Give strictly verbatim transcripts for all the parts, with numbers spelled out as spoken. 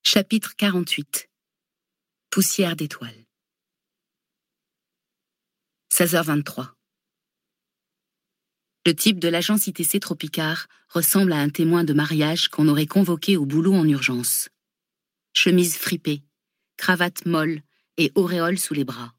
Chapitre quarante-huit. Poussière d'étoiles. seize heures vingt-trois. Le type de l'agence I T C Tropicard ressemble à un témoin de mariage qu'on aurait convoqué au boulot en urgence. Chemise fripée, cravate molle et auréole sous les bras.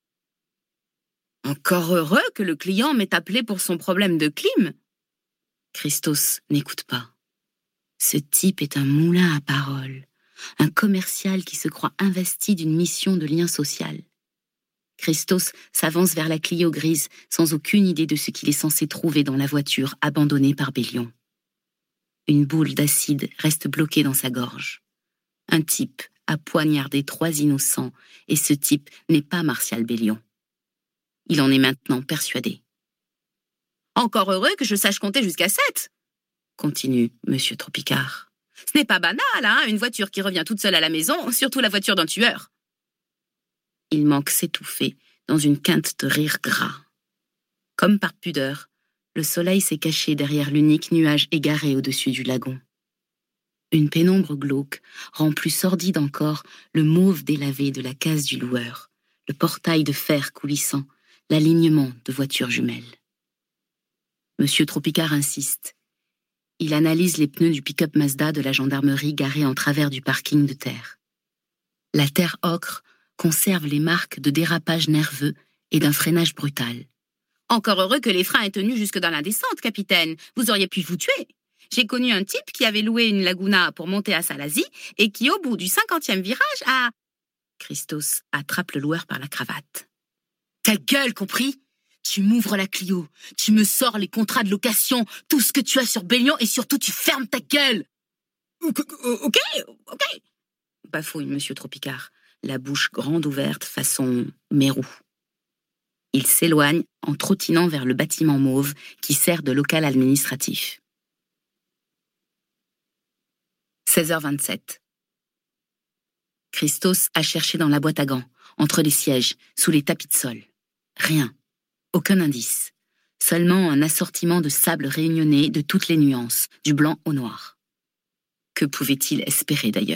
Encore heureux que le client m'ait appelé pour son problème de clim. Christos n'écoute pas. Ce type est un moulin à paroles, un commercial qui se croit investi d'une mission de lien social. Christos s'avance vers la Clio grise sans aucune idée de ce qu'il est censé trouver dans la voiture abandonnée par Bellion. Une boule d'acide reste bloquée dans sa gorge. Un type a poignardé trois innocents et ce type n'est pas Martial Bellion. Il en est maintenant persuadé. « Encore heureux que je sache compter jusqu'à sept !» continue Monsieur Tropicard. « Ce n'est pas banal, hein, une voiture qui revient toute seule à la maison, surtout la voiture d'un tueur. » Il manque s'étouffer dans une quinte de rire gras. Comme par pudeur, le soleil s'est caché derrière l'unique nuage égaré au-dessus du lagon. Une pénombre glauque rend plus sordide encore le mauve délavé de la case du loueur, le portail de fer coulissant, l'alignement de voitures jumelles. Monsieur Tropicard insiste. Il analyse les pneus du pick-up Mazda de la gendarmerie garé en travers du parking de terre. La terre ocre conserve les marques de dérapage nerveux et d'un freinage brutal. « Encore heureux que les freins aient tenu jusque dans la descente, capitaine. Vous auriez pu vous tuer. J'ai connu un type qui avait loué une Laguna pour monter à Salazie et qui, au bout du cinquantième virage, a... » Christos attrape le loueur par la cravate. « Ta gueule, compris ? Tu m'ouvres la Clio, tu me sors les contrats de location, tout ce que tu as sur Bellion et surtout tu fermes ta gueule !»« Ok, ok, ok !» bafouille Monsieur Tropicard, la bouche grande ouverte façon mérou. Il s'éloigne en trottinant vers le bâtiment mauve qui sert de local administratif. seize heures vingt-sept. Christos a cherché dans la boîte à gants, entre les sièges, sous les tapis de sol. Rien. Aucun indice. Seulement un assortiment de sable réunionnais de toutes les nuances, du blanc au noir. Que pouvait-il espérer d'ailleurs ?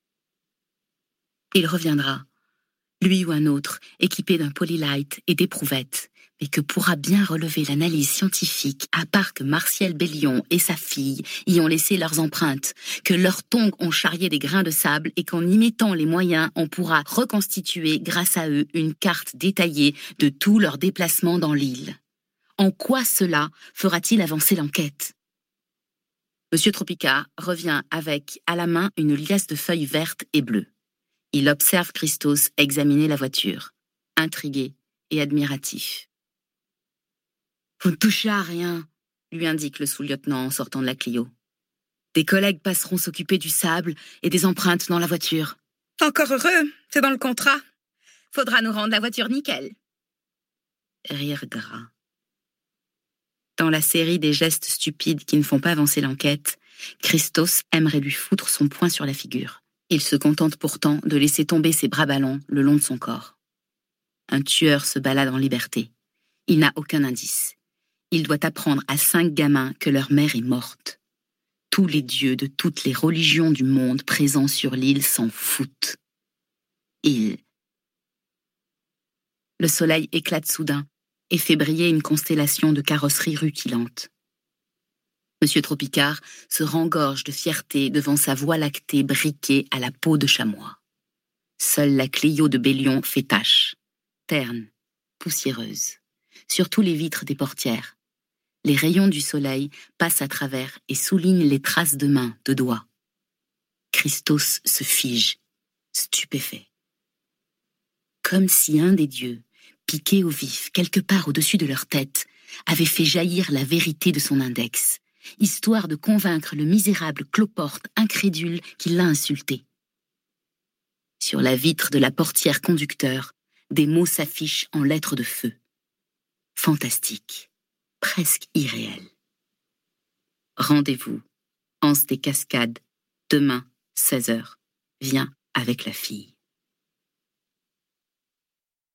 Il reviendra, lui ou un autre, équipé d'un polylight et d'éprouvettes, mais que pourra bien relever l'analyse scientifique à part que Martial Bellion et sa fille y ont laissé leurs empreintes, que leurs tongs ont charrié des grains de sable et qu'en y mettant les moyens, on pourra reconstituer grâce à eux une carte détaillée de tous leurs déplacements dans l'île. En quoi cela fera-t-il avancer l'enquête ? Monsieur Tropicard revient avec à la main une liasse de feuilles vertes et bleues. Il observe Christos examiner la voiture, intrigué et admiratif. « Vous ne touchez à rien », lui indique le sous-lieutenant en sortant de la Clio. « Des collègues passeront s'occuper du sable et des empreintes dans la voiture. »« Encore heureux, c'est dans le contrat. Faudra nous rendre la voiture nickel. » Rire gras. Dans la série des gestes stupides qui ne font pas avancer l'enquête, Christos aimerait lui foutre son poing sur la figure. Il se contente pourtant de laisser tomber ses bras ballants le long de son corps. Un tueur se balade en liberté. Il n'a aucun indice. Il doit apprendre à cinq gamins que leur mère est morte. Tous les dieux de toutes les religions du monde présents sur l'île s'en foutent. Il... Le soleil éclate soudain et fait briller une constellation de carrosseries rutilantes. Monsieur Tropicard se rengorge de fierté devant sa voie lactée briquée à la peau de chamois. Seule la Clio de Bellion fait tache, terne, poussiéreuse, sur tous les vitres des portières. Les rayons du soleil passent à travers et soulignent les traces de mains, de doigts. Christos se fige, stupéfait. Comme si un des dieux, piqué au vif quelque part au-dessus de leur tête, avait fait jaillir la vérité de son index, histoire de convaincre le misérable cloporte incrédule qui l'a insulté. Sur la vitre de la portière conducteur, des mots s'affichent en lettres de feu. Fantastique, presque irréel. Rendez-vous, Anse des Cascades, demain, seize heures. Viens avec la fille.